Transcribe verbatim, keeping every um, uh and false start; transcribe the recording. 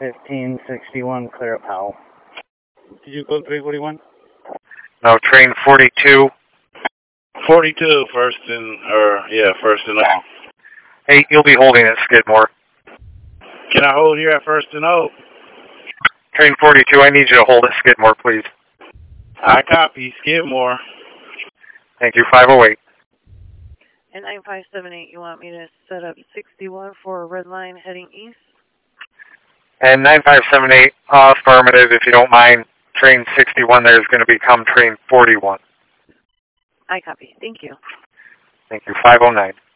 fifteen sixty-one, clear up Powell. Did you go three forty-one? No, train forty-two. forty-two, first and, or, yeah, first and all. Hey, you'll be holding at Skidmore. Can I hold here at first and all? Train forty-two, I need you to hold at Skidmore, please. I copy, Skidmore. Thank you, five oh eight. And nine five seven eight, you want me to set up sixty-one for a red line heading east? And nine five seven eight, uh, affirmative, if you don't mind. Train sixty-one there is going to become train forty-one. I copy. Thank you. Thank you, five oh nine.